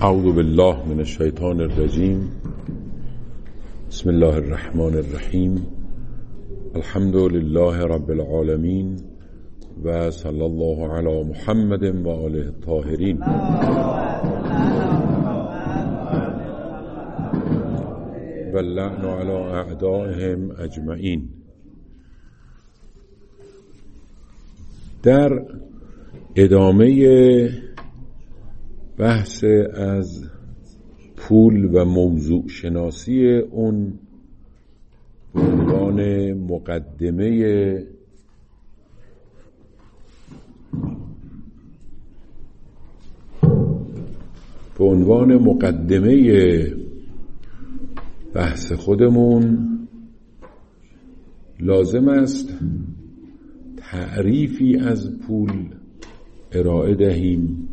اعوذ بالله من الشیطان الرجیم. بسم الله الرحمن الرحیم. الحمد لله رب العالمین و صلی الله علی محمد و آله الطاهرین. و اللعن علی اعدائهم اجمعین. در ادامه بحث از پول و موضوع شناسی اون به عنوان مقدمه بحث خودمون لازم است تعریفی از پول ارائه دهیم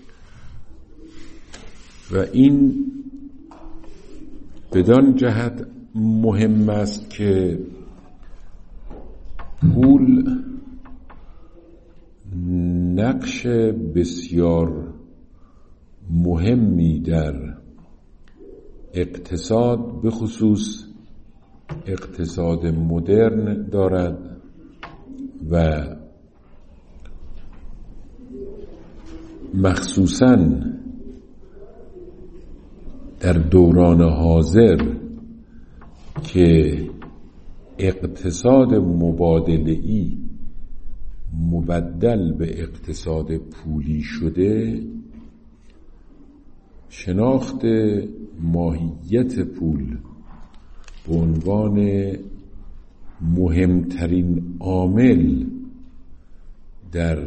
و این بدان جهت مهم است که پول نقش بسیار مهمی در اقتصاد به خصوص اقتصاد مدرن دارد و مخصوصاً در دوران حاضر که اقتصاد مبادله‌ای مبدل به اقتصاد پولی شده، شناخت ماهیت پول به عنوان مهمترین عامل در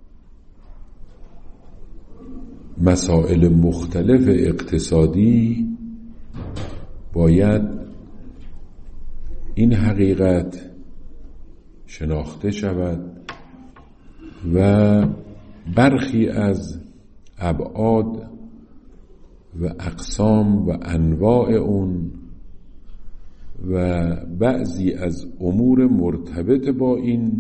مسائل مختلف اقتصادی باید این حقیقت شناخته شود و برخی از ابعاد و اقسام و انواع اون و بعضی از امور مرتبط با این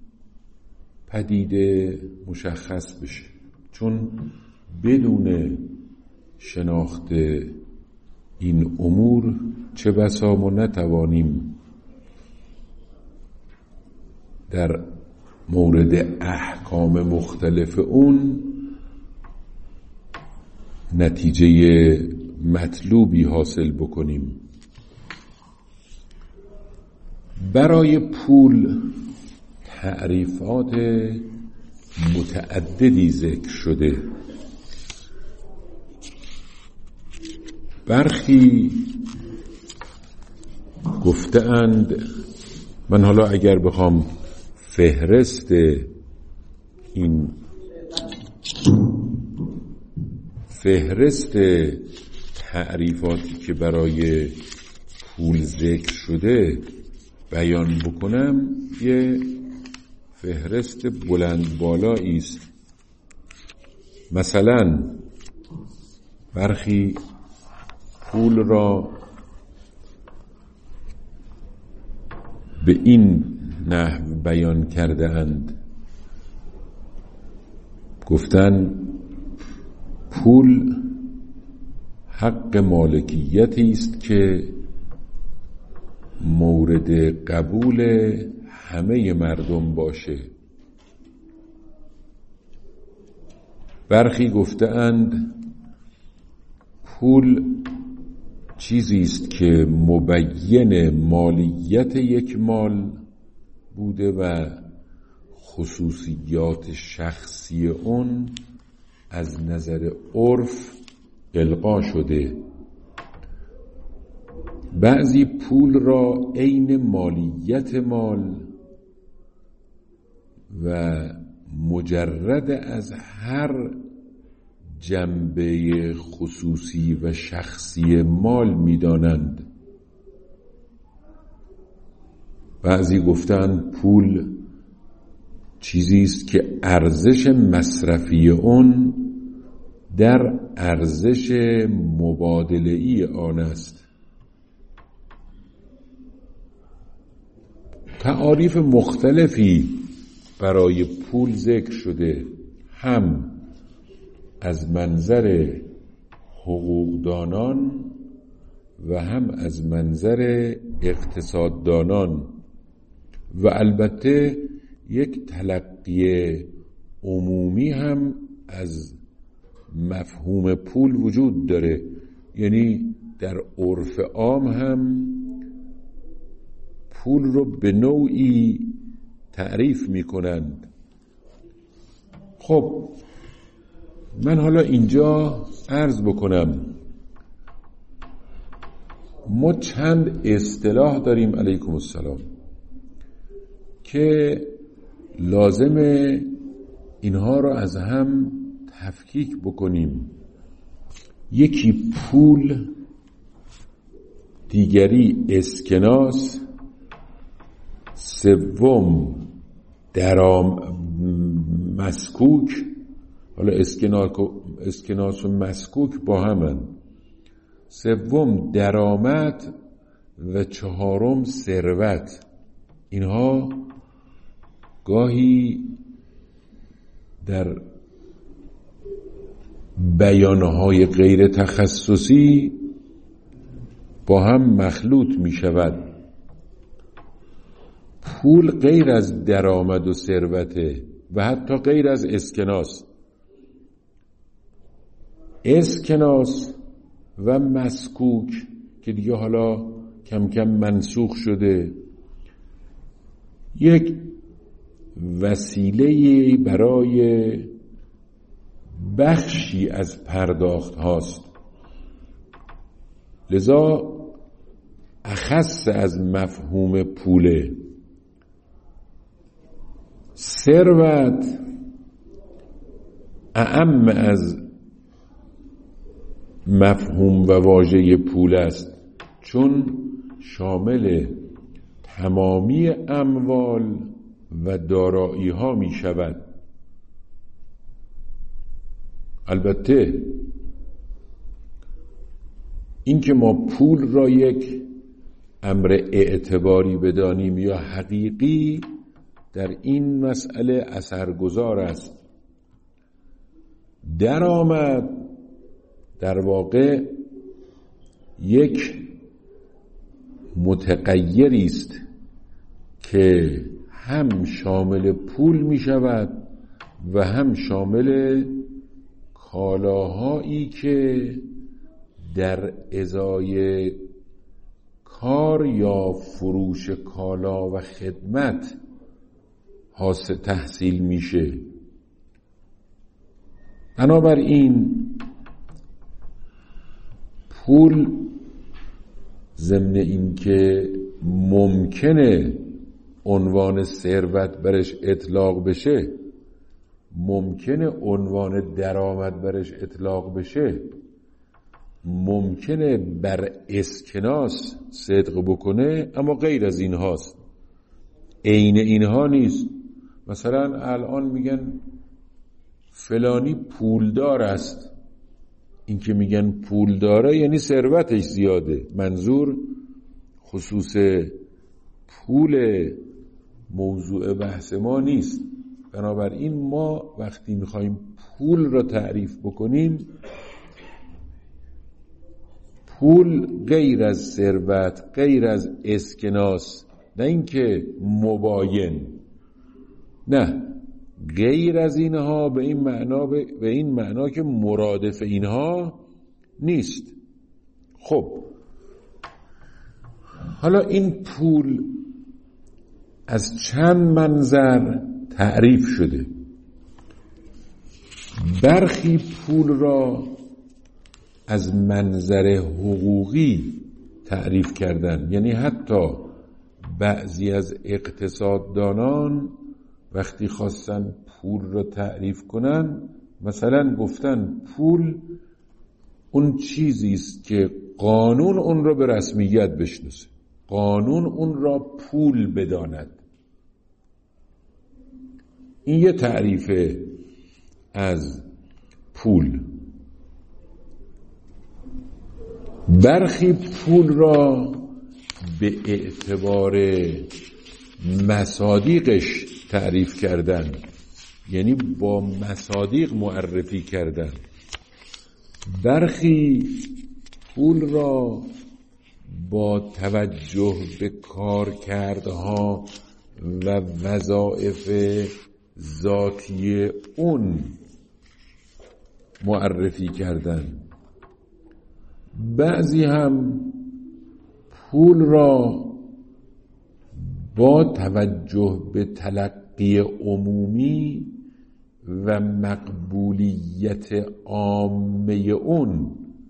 پدیده مشخص بشه، چون بدون شناخت این امور چه بسا ما نتوانیم در مورد احکام مختلف اون نتیجه مطلوبی حاصل بکنیم. برای پول تعریفات متعددی ذکر شده. برخی گفتند، من حالا اگر بخوام فهرست تعریفاتی که برای پول ذکر شده بیان بکنم، یه فهرست بلند بالایی است. مثلا برخی پول را به این نحو بیان کرده اند، گفتن پول حق مالکیتی است که مورد قبول همه مردم باشه. برخی گفته اند پول چیزی است که مبین مالیت یک مال بوده و خصوصیات شخصی اون از نظر عرف الغا شده. بعضی پول را عین مالیت مال و مجرد از هر جنبه خصوصی و شخصی مال می‌دانند. بعضی گفتند پول چیزی است که ارزش مصرفی اون در ارزش مبادله‌ای آن است. تعاریف مختلفی برای پول ذکر شده، هم از منظر حقوقدانان و هم از منظر اقتصاددانان و البته یک تلقی عمومی هم از مفهوم پول وجود داره. یعنی در عرف عام هم پول رو به نوعی تعریف میکنند. خب من حالا اینجا عرض بکنم ما چند اصطلاح داریم علیکم السلام که لازمه اینها رو از هم تفکیک بکنیم. یکی پول، دیگری اسکناس، سوم مسکوک. حالا اسکناس و مسکوک با همن. سوم درآمد و چهارم ثروت. اینها گاهی در بیانهای غیر تخصصی با هم مخلوط می شود. پول غیر از درآمد و ثروته و حتی غیر از اسکناس. اسکناس و مسکوک که دیگه حالا کم کم منسوخ شده، یک وسیله برای بخشی از پرداخت هاست، لذا اخص از مفهوم پوله. ثروت اعم از مفهوم و واژه پول است، چون شامل تمامی اموال و دارایی ها می شود. البته این که ما پول را یک امر اعتباری بدانیم یا حقیقی، در این مسئله اثرگذار است. درآمد در واقع یک متغیری است که هم شامل پول می شود و هم شامل کالاهایی که در ازای کار یا فروش کالا و خدمت تحصیل میشه. بنابراین پول ضمن این که ممکنه عنوان ثروت برش اطلاق بشه، ممکنه عنوان درآمد برش اطلاق بشه، ممکنه بر اسکناس صدق بکنه، اما غیر از این هاست، عین اینها نیست. مثلا الان میگن فلانی پولدار است. این که میگن پولداره یعنی ثروتش زیاده. منظور خصوص پول موضوع بحث ما نیست. بنابراین ما وقتی میخوایم پول را تعریف بکنیم، پول غیر از ثروت، غیر از اسکناس، نه اینکه مباین، نه، غیر از اینها به این معنا که مرادف اینها نیست. خب حالا این پول از چند منظر تعریف شده. برخی پول را از منظر حقوقی تعریف کردن، یعنی حتی بعضی از اقتصاددانان وقتی خواستن پول را تعریف کنن، مثلا گفتن پول اون چیزی است که قانون اون را به رسمیت بشناسه، قانون اون را پول بداند. این یه تعریف از پول. برخی پول را به اعتبار مصادیقش تعریف کردن، یعنی با مصادیق معرفی کردن. برخی پول را با توجه به کارکردها و وظایف ذاتی اون معرفی کردن. بعضی هم پول را با توجه به تلقی عمومی و مقبولیت عامه اون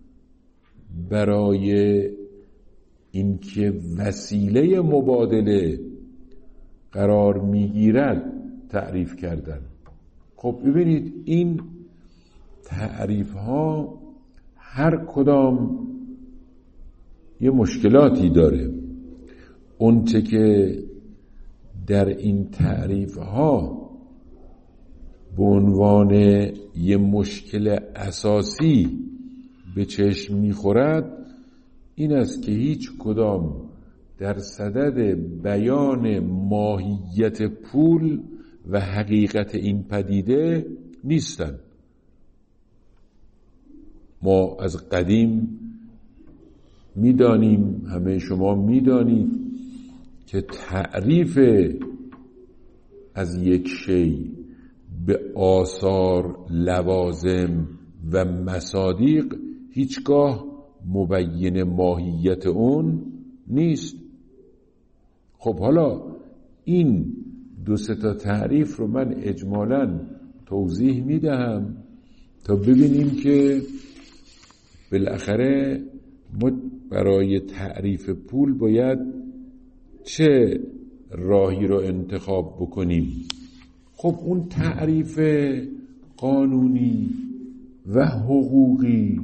برای اینکه وسیله مبادله قرار میگیرد تعریف کردن. خب ببینید این تعریف ها هر کدام یه مشکلاتی داره. اون چه که در این تعریف ها به عنوان یه مشکل اساسی به چشم میخورد این است که هیچ کدام در صدد بیان ماهیت پول و حقیقت این پدیده نیستند. ما از قدیم میدانیم، همه شما میدانید که تعریف از یک شی به آثار، لوازم و مصادیق هیچگاه مبین ماهیت اون نیست. خب حالا این 2-3 تا تعریف رو من اجمالاً توضیح میدهم تا ببینیم که بالاخره ما برای تعریف پول باید چه راهی رو انتخاب بکنیم. خب اون تعریف قانونی و حقوقی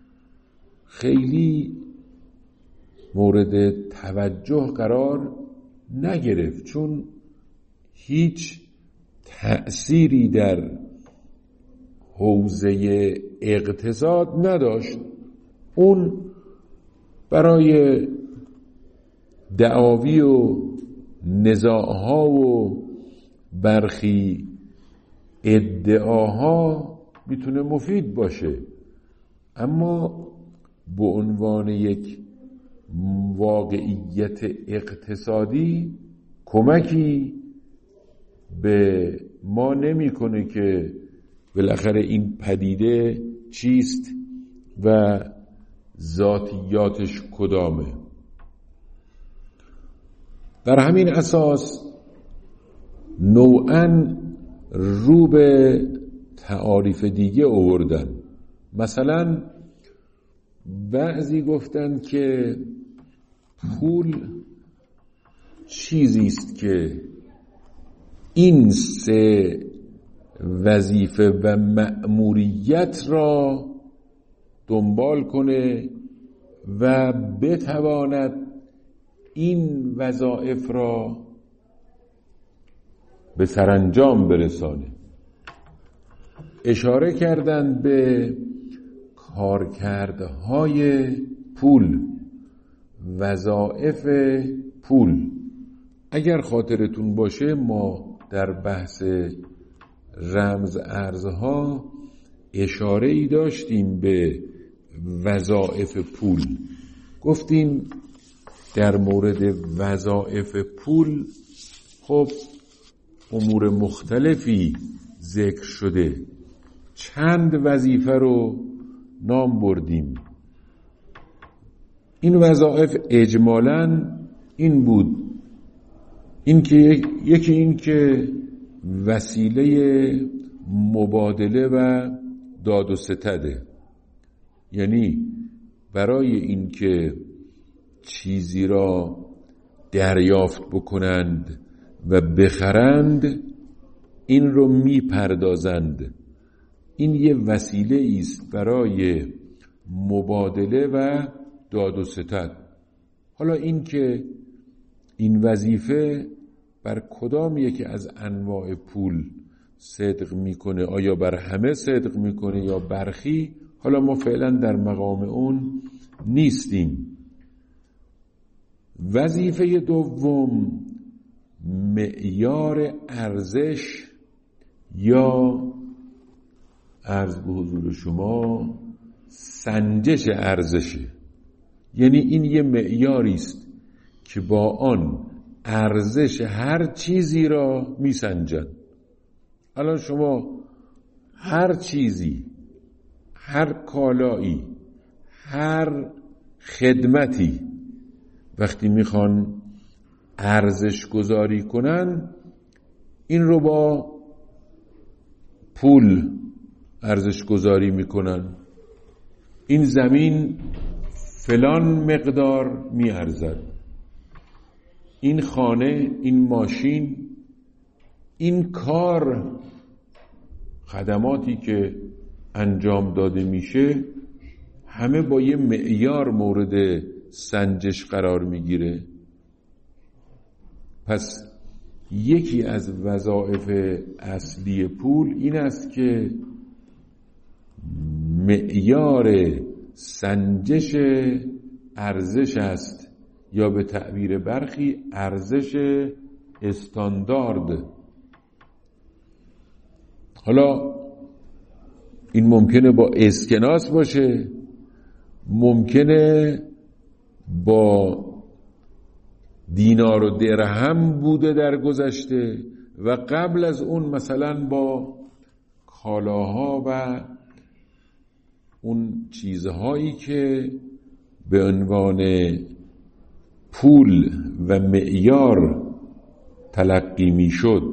خیلی مورد توجه قرار نگرفت، چون هیچ تأثیری در حوزه اقتصاد نداشت. اون برای دعاوی و نزاعها و برخی ادعاها میتونه مفید باشه، اما به عنوان یک واقعیت اقتصادی کمکی به ما نمیکنه که بالاخره این پدیده چیست و ذاتیاتش کدامه. بر همین اساس نوعاً رو به تعاریف دیگه آوردن. مثلا بعضی گفتن که پول چیزی است که این 3 وظیفه و مأموریت را دنبال کنه و بتواند این وظایف را به سرانجام برسانه. اشاره کردند به کارکردهای پول، وظایف پول. اگر خاطرتون باشه ما در بحث رمز ارزها اشاره‌ای داشتیم به وظایف پول. گفتیم در مورد وظایف پول خب امور مختلفی ذکر شده. چند وظیفه رو نام بردیم. این وظایف اجمالاً این بود، یکی این که وسیله مبادله و داد و ستده، یعنی برای این که چیزی را دریافت بکنند و بخرند این رو میپردازند. این یه وسیله است برای مبادله و داد و ستد. حالا این که این وظیفه بر کدام یکی از انواع پول صدق میکنه، آیا بر همه صدق میکنه یا برخی، حالا ما فعلا در مقام اون نیستیم. وظیفه دوم معیار ارزش یا عرض به حضور شما سنجش ارزشه، یعنی این یه معیاری است که با آن ارزش هر چیزی را میسنجن. الان شما هر چیزی، هر کالایی، هر خدمتی وقتی میخوان ارزش گذاری کنن، این رو با پول ارزش گذاری میکنن. این زمین فلان مقدار میارزد، این خانه، این ماشین، این کار، خدماتی که انجام داده میشه همه با یه معیار مورد سنجش قرار میگیره. پس یکی از وظایف اصلی پول این است که معیار سنجش ارزش است، یا به تعبیر برخی ارزش استاندارد. حالا این ممکنه با اسکناس باشه، ممکنه با دینار و درهم بوده در گذشته و قبل از اون مثلا با کالاها و اون چیزهایی که به عنوان پول و معیار تلقی می شد.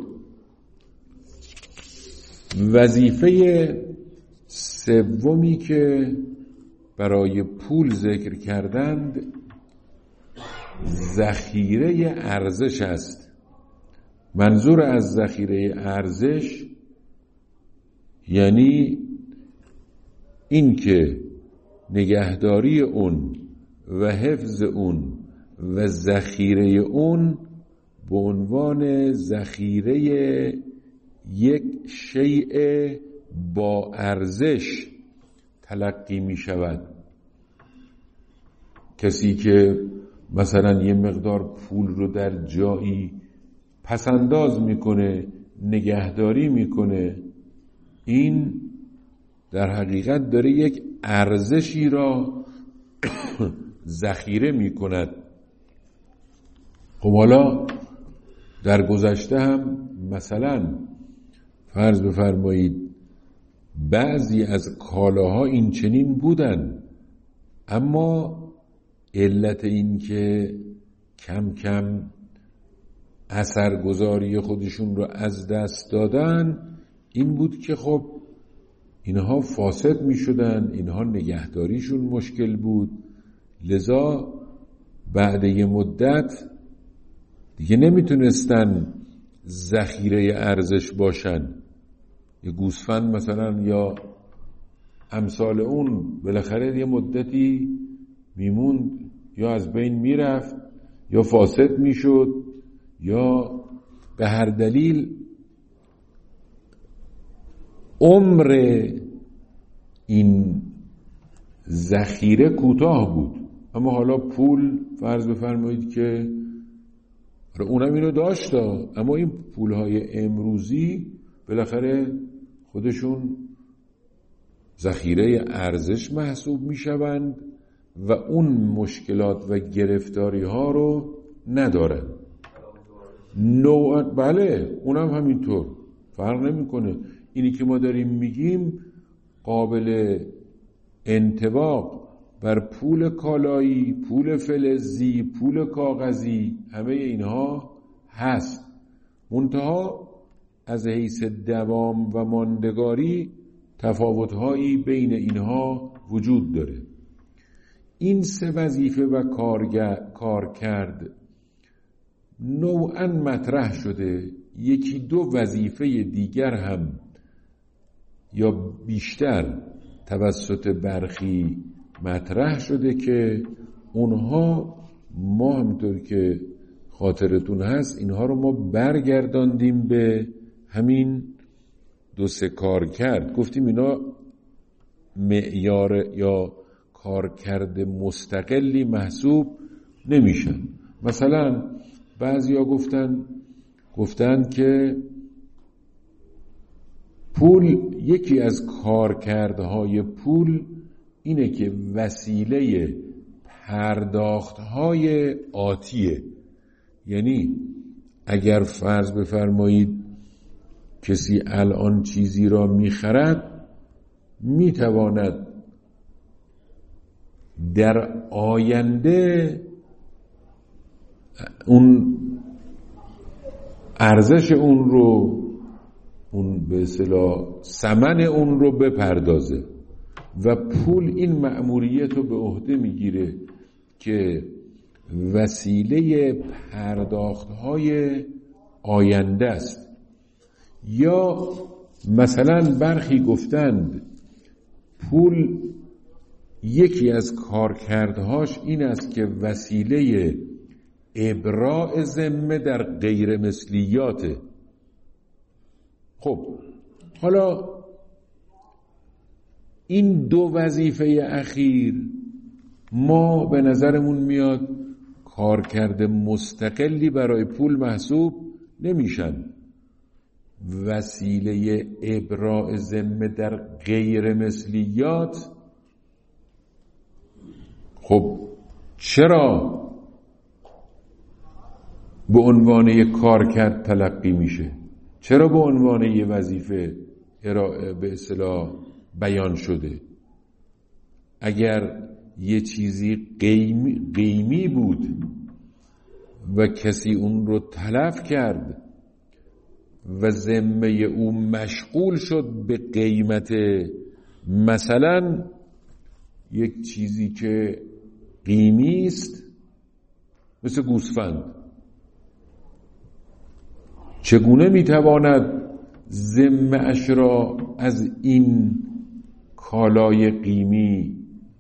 وظیفه سومی که برای پول ذکر کردند ذخیره ارزش است. منظور از ذخیره ارزش یعنی این که نگهداری اون و حفظ اون و ذخیره اون به عنوان ذخیره یک شیء با ارزش تلقی می شود. کسی که مثلا یه مقدار پول رو در جایی پسنداز میکنه، نگهداری میکنه، این در حقیقت داره یک ارزشی را ذخیره میکند. خب حالا در گذشته هم مثلا فرض بفرمایید بعضی از کالاها این چنین بودن، اما علت این که کم کم اثرگذاری خودشون رو از دست دادن این بود که خب اینها فاسد می شدن، اینها نگهداریشون مشکل بود، لذا بعد یه مدت دیگه نمیتونستن ذخیره ارزش باشن. یه گوسفند مثلا یا امثال اون بالاخره یه مدتی میموند یا از بین میرفت یا فاسد میشد یا به هر دلیل عمر این ذخیره کوتاه بود. اما حالا پول فرض بفرمایید که اونم اینو داشت، اما این پولهای امروزی بالاخره خودشون ذخیره ارزش محسوب میشوند و اون مشکلات و گرفتاری ها رو ندارن. بله اونم همینطور فرق نمیکنه. اینی که ما داریم میگیم قابل انطباق بر پول کالایی، پول فلزی، پول کاغذی، همه اینها هست. منتها از حیث دوام و ماندگاری تفاوت‌هایی بین اینها وجود داره. این سه وظیفه و کارکرد نوعاً مطرح شده. یکی دو وظیفه دیگر هم یا بیشتر توسط برخی مطرح شده که اونها ما همونطور که خاطرتون هست اینها رو ما برگرداندیم به همین دو سه کار کرد. گفتیم اینا معیار یا کارکرد مستقلی محسوب نمیشن. مثلا بعضیا گفتن که پول، یکی از کارکردهای پول اینه که وسیله پرداخت‌های آتیه. یعنی اگر فرض بفرمایید کسی الان چیزی را میخرد، میتواند در آینده اون ارزش اون رو، اون به اصطلاح ثمن اون رو بپردازه و پول این مأموریت رو به عهده میگیره که وسیله پرداخت‌های آینده است. یا مثلا برخی گفتند پول یکی از کارکردهاش این است که وسیله ابراء ذمه در غیر مثلیاته. خب حالا این دو وظیفه اخیر ما به نظرمون میاد کارکرد مستقلی برای پول محسوب نمیشن. وسیله ابراء ذمه در غیر مثلیات خب چرا به عنوان یک کارکرد تلقی میشه؟ چرا به عنوان یک وظیفه به اصطلاح بیان شده؟ اگر یه چیزی قیمی بود و کسی اون رو تلف کرد و ذمه او مشغول شد به قیمت مثلا یک چیزی که قیمی است مثل گوسفند، چگونه میتواند ذمه اش را از این کالای قیمی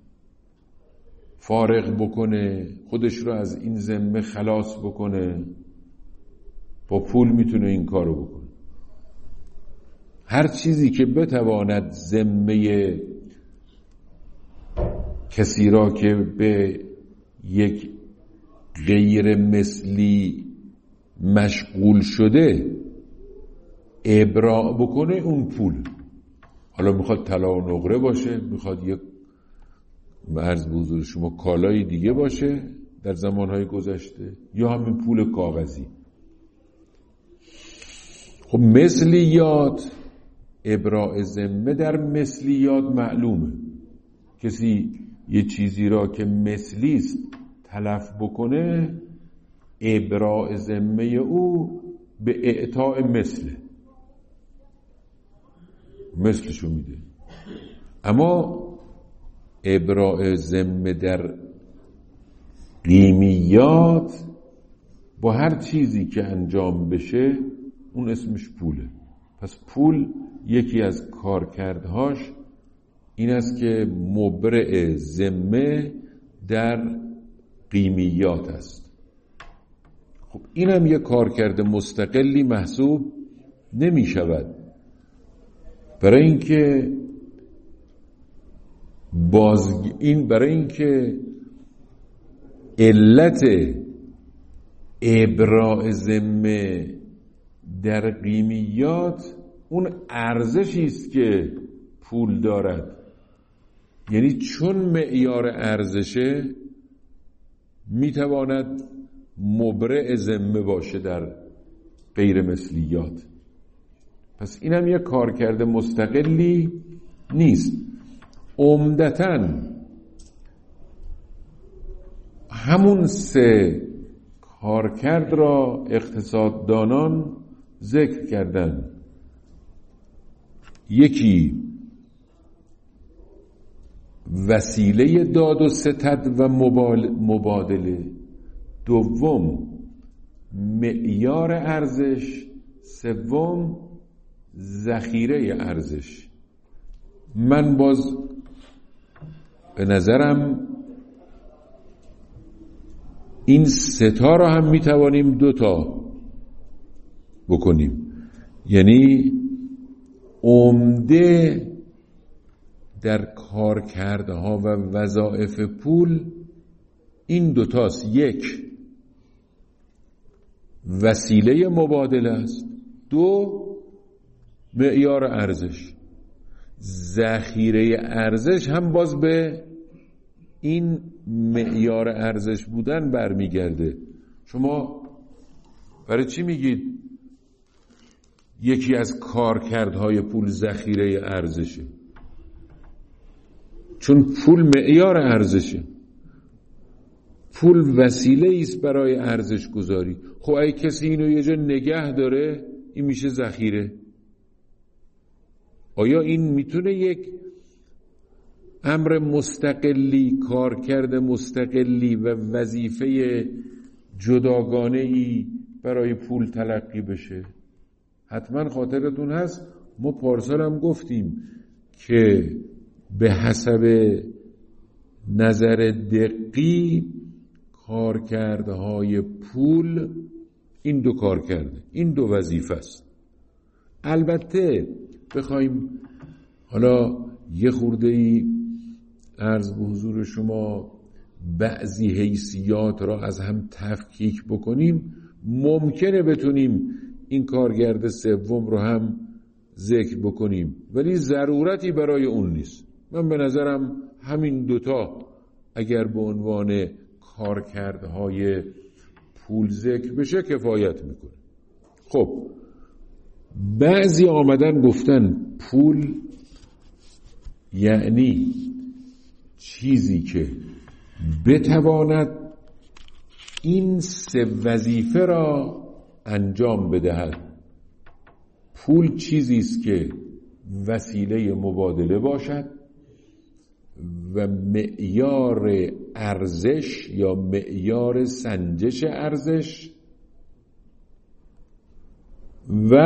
فارغ بکنه، خودش را از این ذمه خلاص بکنه؟ با پول میتونه این کارو بکنه. هر چیزی که بتواند ذمه کسی را که به یک غیر مثلی مشغول شده ابراء بکنه، اون پول. حالا میخواد طلا و نقره باشه، میخواد یک عرض به حضور شما کالای دیگه باشه در زمانهای گذشته، یا همین پول کاغذی. خب مثلیات، ابراء ذمه در مثلیات معلومه. کسی یه چیزی را که مثلی است تلف بکنه، ابراء ذمه او به اعطاء مثلشو میده. اما ابراء ذمه در قیمیات با هر چیزی که انجام بشه اون اسمش پوله. پس پول یکی از کارکردهاش این است که مبرئ ذمه در قیمیات است. خب این هم یک کارکرد مستقلی محسوب نمی شود، برای اینکه علت ابراء ذمه در قیمیات اون ارزشی است که پول دارد. یعنی چون معیار ارزشه میتواند مبرئ ذمه باشه در غیر مثلیات. پس اینم یک کارکرد مستقلی نیست. عمدتاً همون سه کارکرد را اقتصاددانان ذکر کردند. یکی وسیله داد و ستد و مبادله، دوم معیار ارزش، سوم ذخیره ارزش. من باز به نظرم این سه تا را هم میتوانیم دو تا بکنیم. یعنی عمده در کارکردها و وظایف پول این دوتاست. یک، وسیله مبادله است. دو، معیار ارزش. ذخیره ارزش هم باز به این معیار ارزش بودن برمیگرده. شما برای چی میگید یکی از کارکردهای پول ذخیره ارزشه؟ چون پول معیار ارزشه، پول وسیله است برای ارزش گذاری. خب اگه کسی اینو یه جا نگه داره این میشه ذخیره. آیا این میتونه یک امر مستقلی، کارکرد مستقلی و وظیفه جداگانه‌ای برای پول تلقی بشه؟ حتما خاطرتون هست ما پارسال هم گفتیم که به حسب نظر دقیق کارکردهای پول این دو کارکرده، این دو وظیفه است. البته بخوایم حالا یه خورده‌ای عرض به حضور شما بعضی حیثیات را از هم تفکیک بکنیم، ممکنه بتونیم این کارکرد سوم رو هم ذکر بکنیم، ولی ضرورتی برای اون نیست. من به نظرم همین دوتا اگر به عنوان کارکردهای پول ذکر بشه کفایت میکنه. خب بعضی آمدن گفتن پول یعنی چیزی که بتواند این سه وظیفه را انجام بدهد. پول چیزی است که وسیله مبادله باشد و معیار ارزش یا معیار سنجش ارزش و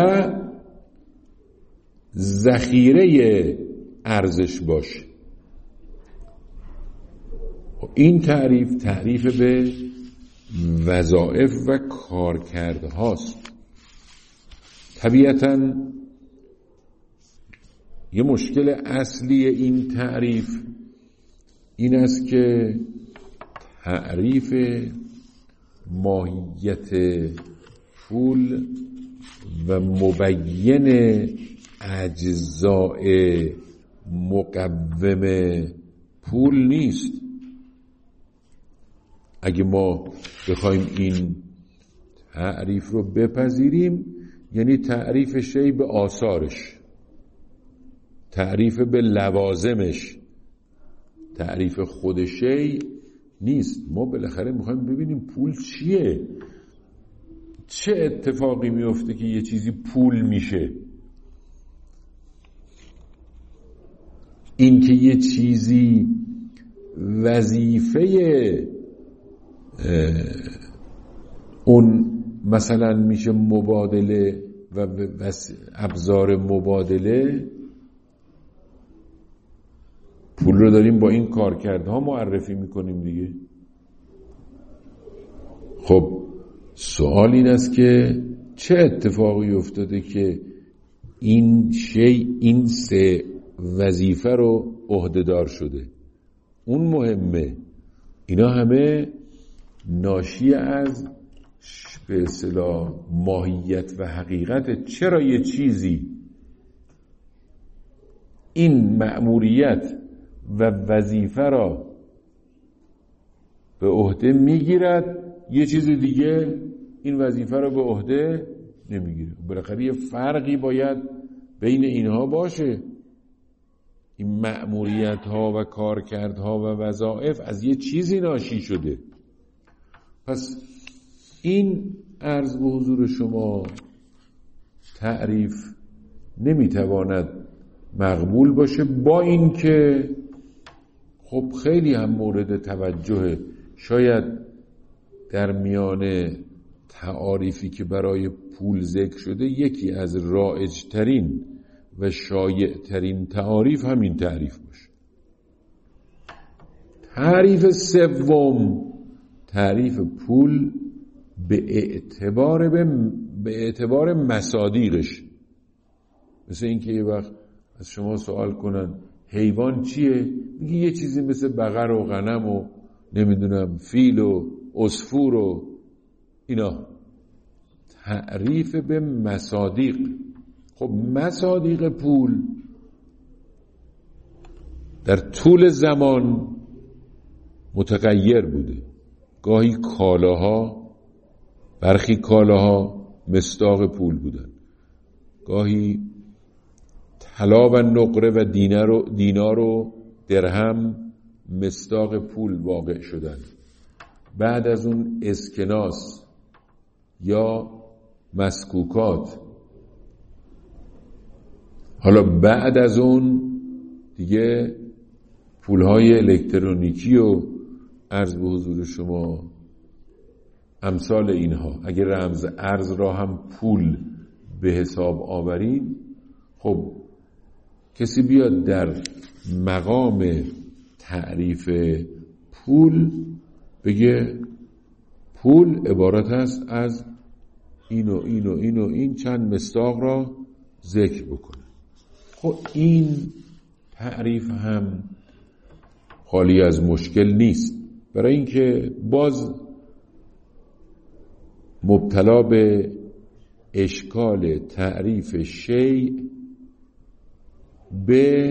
ذخیره ارزش باشه. این تعریف به وظایف و کارکردهاست. طبیعتاً یه مشکل اصلی این تعریف این است که تعریف ماهیت پول و مبین اجزاء مقوم پول نیست. اگه ما بخوایم این تعریف رو بپذیریم یعنی تعریف شی به آثارش، تعریف به لوازمش، تعریف خود شی نیست. ما بالاخره میخوایم ببینیم پول چیه، چه اتفاقی میفته که یه چیزی پول میشه. این که یه چیزی وظیفه اون مثلا میشه مبادله و ابزار مبادله، پول رو داریم با این کارکردها معرفی میکنیم دیگه. خب سوال این است که چه اتفاقی افتاده که این شی این سه وظیفه رو عهده‌دار شده؟ اون مهمه. اینا همه ناشی از به اصطلاح ماهیت و حقیقت. چرا یه چیزی این مأموریت و وظیفه را به عهده میگیرد، یه چیز دیگه این وظیفه را به عهده نمیگیره؟ بالاخره یه فرقی باید بین اینها باشه. این مأموریت ها و کارکردها و وظایف از یه چیزی ناشی شده. پس این عرض به حضور شما تعریف نمیتواند مقبول باشه، با اینکه خب خیلی هم مورد توجهه. شاید در میان تعاریفی که برای پول ذکر شده یکی از رایج‌ترین و شایع‌ترین تعاریف همین تعریف باشه. تعریف سوم، تعریف پول به اعتبار مصادیقش. مثل اینکه یه وقت از شما سوال کنن حیوان چیه؟ میگی یه چیزی مثل بقر و غنم و نمیدونم فیل و عصفور و اینا. تعریف به مصادیق. خب مصادیق پول در طول زمان متغیر بوده. گاهی کالاها، برخی کالاها مصداق پول بودن، گاهی طلا و نقره و دینار و درهم مصداق پول واقع شدن. بعد از اون اسکناس یا مسکوکات، حالا بعد از اون دیگه پولهای الکترونیکی و عرض به حضور شما امثال اینها. اگر رمز ارز را هم پول به حساب آوریم، خب کسی بیاد در مقام تعریف پول بگه پول عبارت است از این و این و این و این چند مصداق را ذکر بکنه. خب این تعریف هم خالی از مشکل نیست، برای اینکه باز مبتلا به اشکال تعریف شیء به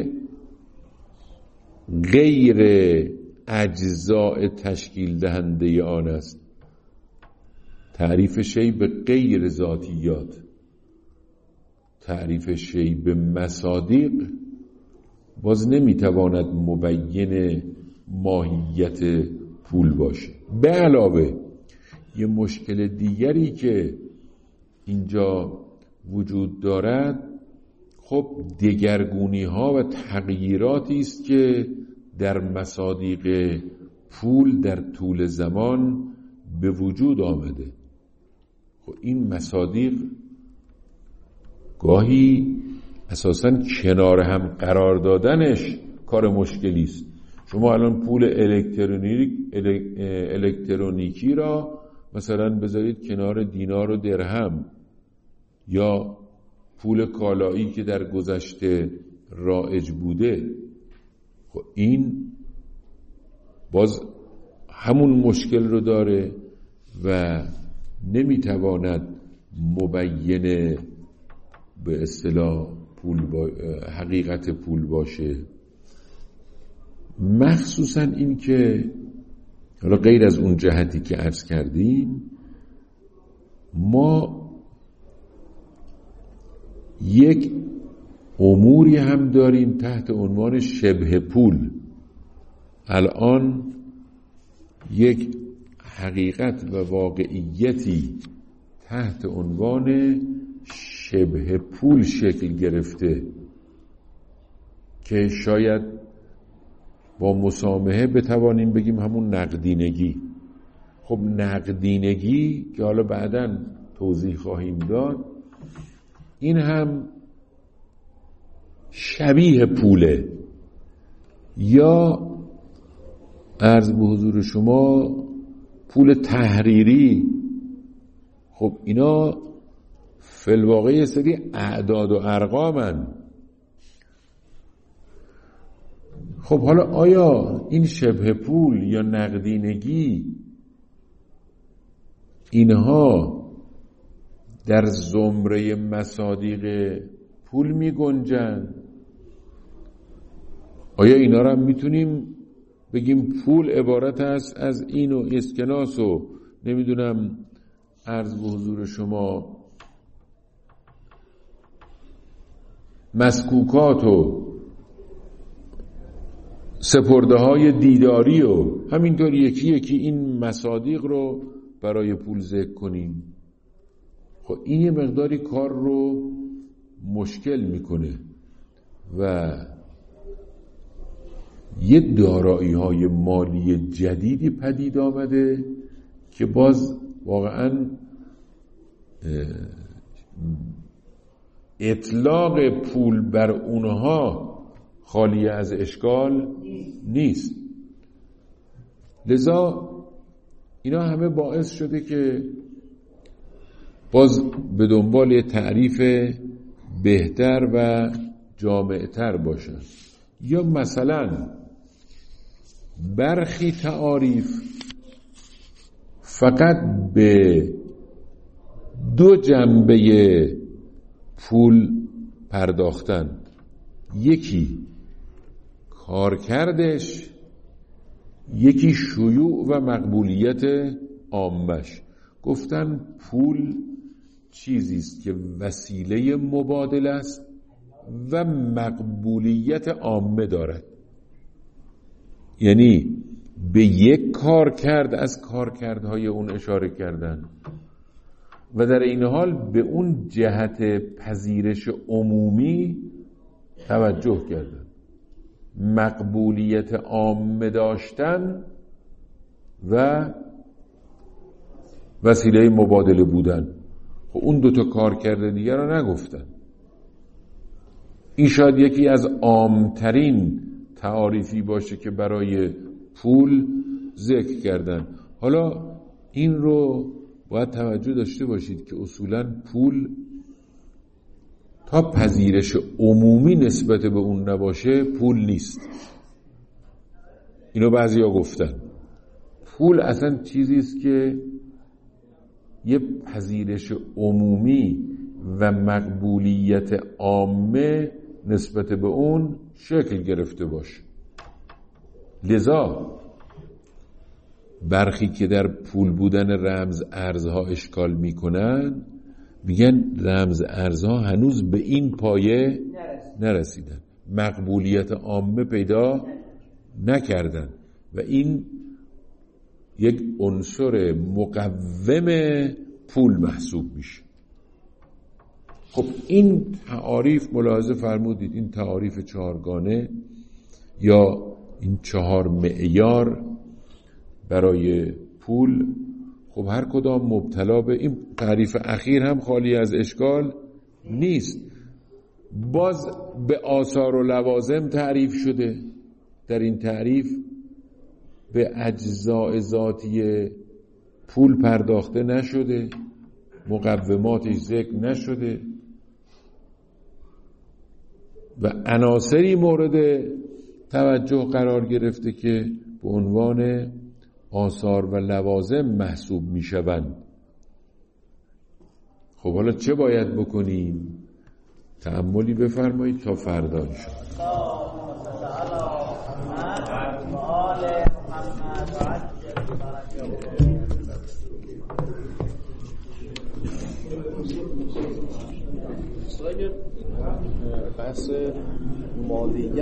غیر اجزاء تشکیل دهنده آن است. تعریف شیء به غیر ذاتیات، تعریف شیء به مصادیق باز نمیتواند مبین ماهیت پول باشه. به علاوه یه مشکل دیگری که اینجا وجود دارد، خب دگرگونی ها و تغییراتی است که در مصادیق پول در طول زمان به وجود آمده. خب این مصادیق گاهی اساساً کنار هم قرار دادنش کار مشکلی است. شما الان پول الکترونیکی را مثلا بذارید کنار دینار و درهم یا پول کالایی که در گذشته رایج بوده، خب این باز همون مشکل رو داره و نمیتواند مبین به اصطلاح حقیقت پول باشه. مخصوصا این که حالا غیر از اون جهتی که عرض کردیم، ما یک اموری هم داریم تحت عنوان شبه پول. الان یک حقیقت و واقعیتی تحت عنوان شبه پول شکل گرفته که شاید با مسامحه بتوانیم بگیم همون نقدینگی. خب نقدینگی که حالا بعداً توضیح خواهیم داد، این هم شبیه پوله یا عرض به حضور شما پول تحریری. خب اینا فی الواقع یه سری اعداد و ارقامن. خب حالا آیا این شبه پول یا نقدینگی اینها در زمره مصادیق پول می گنجن؟ آیا اینا را میتونیم بگیم پول عبارت است از این و اسکناس و نمیدونم عرض به حضور شما مسکوکات و سپرده های دیداری و همینطور یکی یکی این مصادیق رو برای پول ذکر کنیم؟ خب این یه مقداری کار رو مشکل میکنه و یه دارایی های مالی جدیدی پدید آمده که باز واقعا اطلاق پول بر اونها خالی از اشکال نیست. لذا اینا همه باعث شده که باز به دنبال یه تعریف بهتر و جامعتر باشن. یا مثلا برخی تعاریف فقط به دو جنبه پول پرداختن. یکی کارکردش یکی شیوع و مقبولیت عامش. گفتن پول چیزیست که وسیله مبادله است و مقبولیت عامه دارد، یعنی به یک کارکرد از کارکردهای اون اشاره کردن و در این حال به اون جهت پذیرش عمومی توجه کردن. مقبولیت عامه داشتن و وسیله مبادله بودن. خب اون دوتا کارکرد دیگر رو نگفتن. این شاید یکی از عامترین تعاریفی باشه که برای پول ذکر کردن. حالا این رو باید توجه داشته باشید که اصولاً پول تا پذیرش عمومی نسبت به اون نباشه پول نیست. اینو بعضیا گفتن. پول اصلا چیزیست که یه پذیرش عمومی و مقبولیت عامه نسبت به اون شکل گرفته باشه. لذا برخی که در پول بودن رمز ارزها اشکال میکنن میگن رمز ارزها هنوز به این پایه نرسیدن، مقبولیت عامه پیدا نکردن و این یک عنصر مقوم پول محسوب میشه. خب این تعاریف ملاحظه فرمودید، این تعاریف چهارگانه یا این 4 معیار برای پول، خب هر کدام مبتلا به این تعریف اخیر هم خالی از اشکال نیست. باز به آثار و لوازم تعریف شده. در این تعریف به اجزاء ذاتی پول پرداخته نشده، مقوماتش ذکر نشده و عناصری مورد توجه قرار گرفته که به عنوان آثار و لوازم محسوب می شوند. خب حالا چه باید بکنیم؟ تأملی بفرمایید تا فردا انشاءالله. بحث مالی